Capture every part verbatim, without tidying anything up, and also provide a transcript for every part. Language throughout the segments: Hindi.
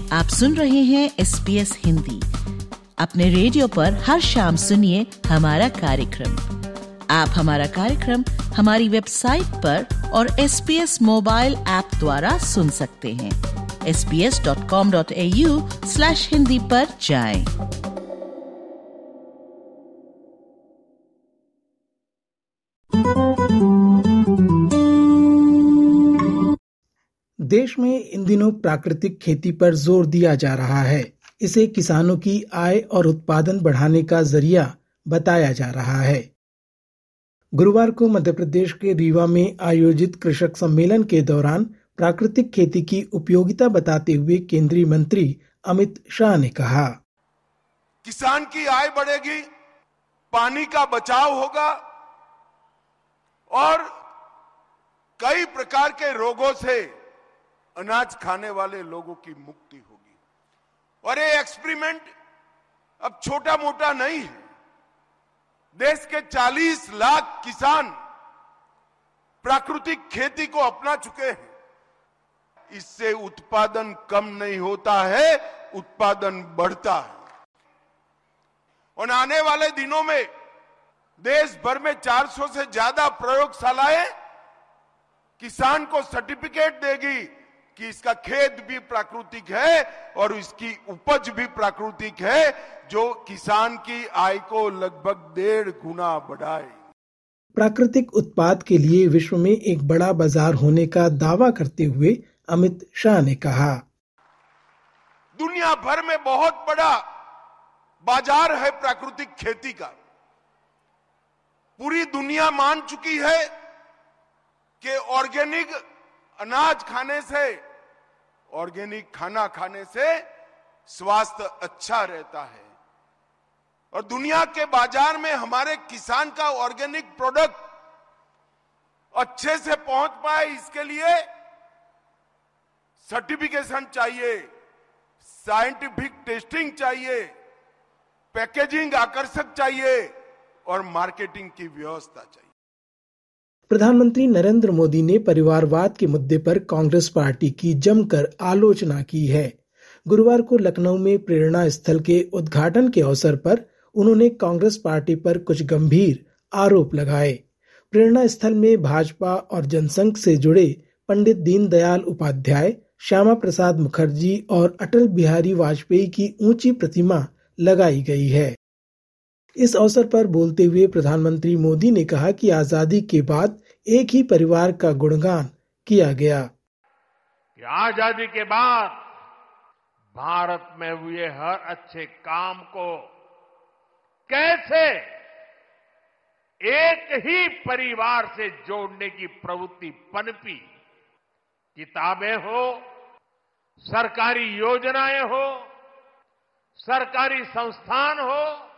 आप सुन रहे हैं एस बी एस हिंदी। अपने रेडियो पर हर शाम सुनिए हमारा कार्यक्रम। आप हमारा कार्यक्रम हमारी वेबसाइट पर और S B S mobile app द्वारा सुन सकते हैं। S B S dot com dot A U slash Hindi पर जाएं। देश में इन दिनों प्राकृतिक खेती पर जोर दिया जा रहा है। इसे किसानों की आय और उत्पादन बढ़ाने का जरिया बताया जा रहा है। गुरुवार को मध्य प्रदेश के रीवा में आयोजित कृषक सम्मेलन के दौरान प्राकृतिक खेती की उपयोगिता बताते हुए केंद्रीय मंत्री अमित शाह ने कहा, किसान की आय बढ़ेगी, पानी का बचाव होगा और कई प्रकार के रोगों से अनाज खाने वाले लोगों की मुक्ति होगी। और ये एक्सपेरिमेंट अब छोटा मोटा नहीं है। देश के चालीस लाख किसान प्राकृतिक खेती को अपना चुके हैं। इससे उत्पादन कम नहीं होता है, उत्पादन बढ़ता है। और आने वाले दिनों में देश भर में चार सौ से ज्यादा प्रयोगशालाएं किसान को सर्टिफिकेट देगी कि इसका खेत भी प्राकृतिक है और इसकी उपज भी प्राकृतिक है, जो किसान की आय को लगभग डेढ़ गुना बढ़ाए। प्राकृतिक उत्पाद के लिए विश्व में एक बड़ा बाजार होने का दावा करते हुए अमित शाह ने कहा, दुनिया भर में बहुत बड़ा बाजार है प्राकृतिक खेती का। पूरी दुनिया मान चुकी है कि ऑर्गेनिक अनाज खाने से, ऑर्गेनिक खाना खाने से स्वास्थ्य अच्छा रहता है। और दुनिया के बाजार में हमारे किसान का ऑर्गेनिक प्रोडक्ट अच्छे से पहुंच पाए, इसके लिए सर्टिफिकेशन चाहिए, साइंटिफिक टेस्टिंग चाहिए, पैकेजिंग आकर्षक चाहिए और मार्केटिंग की व्यवस्था चाहिए। प्रधानमंत्री नरेंद्र मोदी ने परिवारवाद के मुद्दे पर कांग्रेस पार्टी की जमकर आलोचना की है। गुरुवार को लखनऊ में प्रेरणा स्थल के उद्घाटन के अवसर पर उन्होंने कांग्रेस पार्टी पर कुछ गंभीर आरोप लगाए। प्रेरणा स्थल में भाजपा और जनसंघ से जुड़े पंडित दीनदयाल उपाध्याय, श्यामा प्रसाद मुखर्जी और अटल बिहारी वाजपेयी की ऊंची प्रतिमा लगाई गई है। इस अवसर पर बोलते हुए प्रधानमंत्री मोदी ने कहा कि आजादी के बाद एक ही परिवार का गुणगान किया गया। आजादी के बाद भारत में हुए हर अच्छे काम को कैसे एक ही परिवार से जोड़ने की प्रवृत्ति पनपी। किताबें हो, सरकारी योजनाएं हो, सरकारी संस्थान हो,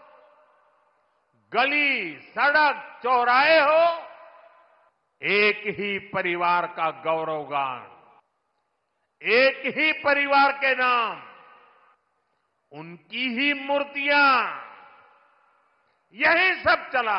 गली, सड़क, चौराहे हो, एक ही परिवार का गौरवगान, एक ही परिवार के नाम, उनकी ही मूर्तियां, यही सब चला।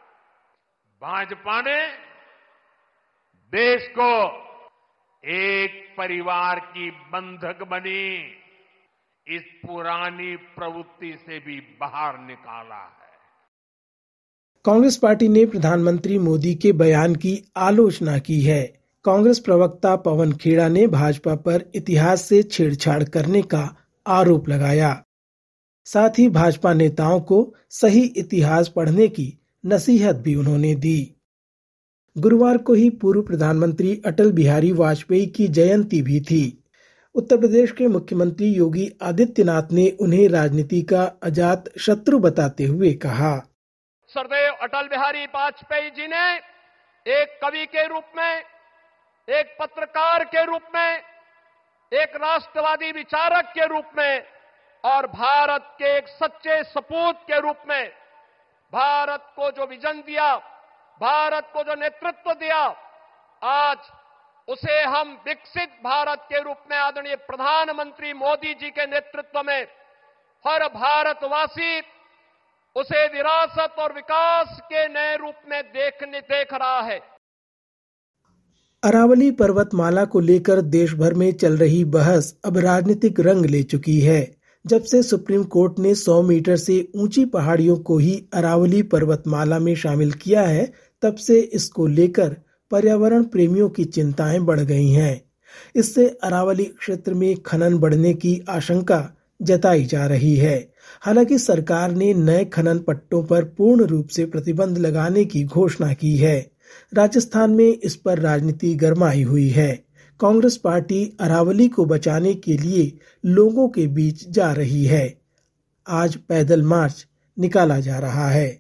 भाजपा ने देश को एक परिवार की बंधक बनी इस पुरानी प्रवृत्ति से भी बाहर निकाला है। कांग्रेस पार्टी ने प्रधानमंत्री मोदी के बयान की आलोचना की है। कांग्रेस प्रवक्ता पवन खेड़ा ने भाजपा पर इतिहास से छेड़छाड़ करने का आरोप लगाया। साथ ही भाजपा नेताओं को सही इतिहास पढ़ने की नसीहत भी उन्होंने दी। गुरुवार को ही पूर्व प्रधानमंत्री अटल बिहारी वाजपेयी की जयंती भी थी। उत्तर प्रदेश के मुख्यमंत्री योगी आदित्यनाथ ने उन्हें राजनीति का अजात शत्रु बताते हुए कहा, सरदेव अटल बिहारी वाजपेयी जी ने एक कवि के रूप में, एक पत्रकार के रूप में, एक राष्ट्रवादी विचारक के रूप में और भारत के एक सच्चे सपूत के रूप में भारत को जो विजन दिया, भारत को जो नेतृत्व दिया, आज उसे हम विकसित भारत के रूप में आदरणीय प्रधानमंत्री मोदी जी के नेतृत्व में हर भारतवासी उसे विरासत और विकास के नए रूप में देखने देख रहा है। अरावली पर्वतमाला को लेकर देश भर में चल रही बहस अब राजनीतिक रंग ले चुकी है। जब से सुप्रीम कोर्ट ने सौ मीटर से ऊंची पहाड़ियों को ही अरावली पर्वतमाला में शामिल किया है, तब से इसको लेकर पर्यावरण प्रेमियों की चिंताएं बढ़ गई हैं। इससे अरावली क्षेत्र में खनन बढ़ने की आशंका जताई जा रही है। हालांकि सरकार ने नए खनन पट्टों पर पूर्ण रूप से प्रतिबंध लगाने की घोषणा की है। राजस्थान में इस पर राजनीति गरमाई हुई है। कांग्रेस पार्टी अरावली को बचाने के लिए लोगों के बीच जा रही है। आज पैदल मार्च निकाला जा रहा है।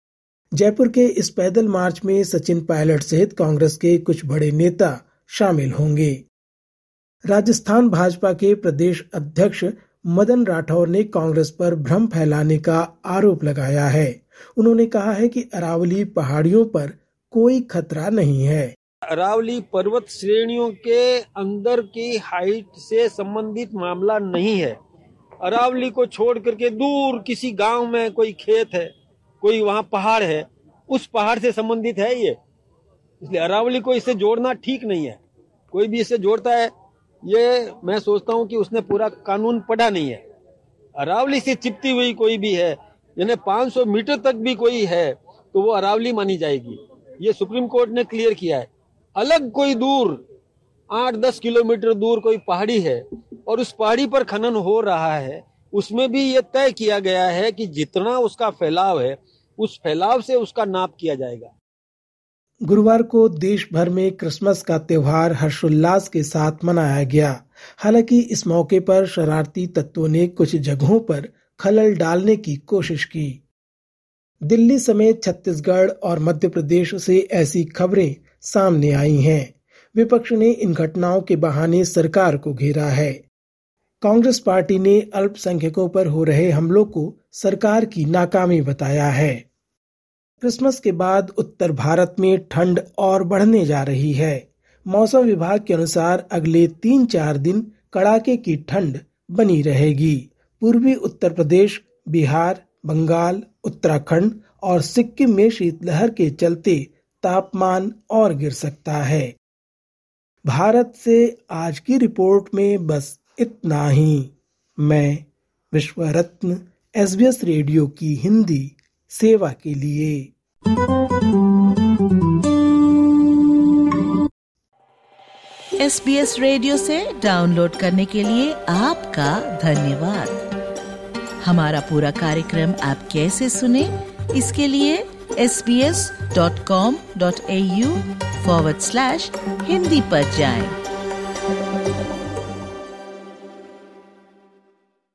जयपुर के इस पैदल मार्च में सचिन पायलट सहित कांग्रेस के कुछ बड़े नेता शामिल होंगे। राजस्थान भाजपा के प्रदेश अध्यक्ष मदन राठौर ने कांग्रेस पर भ्रम फैलाने का आरोप लगाया है। उन्होंने कहा है कि अरावली पहाड़ियों पर कोई खतरा नहीं है। अरावली पर्वत श्रेणियों के अंदर की हाइट से संबंधित मामला नहीं है। अरावली को छोड़ करके दूर किसी गांव में कोई खेत है, कोई वहां पहाड़ है, उस पहाड़ से संबंधित है ये। इसलिए अरावली को इससे जोड़ना ठीक नहीं है। कोई भी इससे जोड़ता है, ये मैं सोचता हूं कि उसने पूरा कानून पढ़ा नहीं है। अरावली से चिपटी हुई कोई भी है, यानी पाँच सौ मीटर तक भी कोई है तो वो अरावली मानी जाएगी। ये सुप्रीम कोर्ट ने क्लियर किया है। अलग कोई दूर आठ दस किलोमीटर दूर कोई पहाड़ी है और उस पहाड़ी पर खनन हो रहा है, उसमें भी ये तय किया गया है कि जितना उसका फैलाव है उस फैलाव से उसका नाप किया जाएगा। गुरुवार को देश भर में क्रिसमस का त्योहार हर्षोल्लास के साथ मनाया गया। हालांकि इस मौके पर शरारती तत्वों ने कुछ जगहों पर खलल डालने की कोशिश की। दिल्ली समेत छत्तीसगढ़ और मध्य प्रदेश से ऐसी खबरें सामने आई हैं। विपक्ष ने इन घटनाओं के बहाने सरकार को घेरा है। कांग्रेस पार्टी ने अल्पसंख्यकों पर हो रहे हमलों को सरकार की नाकामी बताया है। क्रिसमस के बाद उत्तर भारत में ठंड और बढ़ने जा रही है। मौसम विभाग के अनुसार अगले तीन चार दिन कड़ाके की ठंड बनी रहेगी। पूर्वी उत्तर प्रदेश, बिहार, बंगाल, उत्तराखंड और सिक्किम में शीतलहर के चलते तापमान और गिर सकता है। भारत से आज की रिपोर्ट में बस इतना ही। मैं विश्व रत्न एसबीएस रेडियो की हिंदी सेवा के लिए। एसबीएस रेडियो से डाउनलोड करने के लिए आपका धन्यवाद। हमारा पूरा कार्यक्रम आप कैसे सुने, इसके लिए S B S dot com dot A U forward slash Hindi पर जाएं।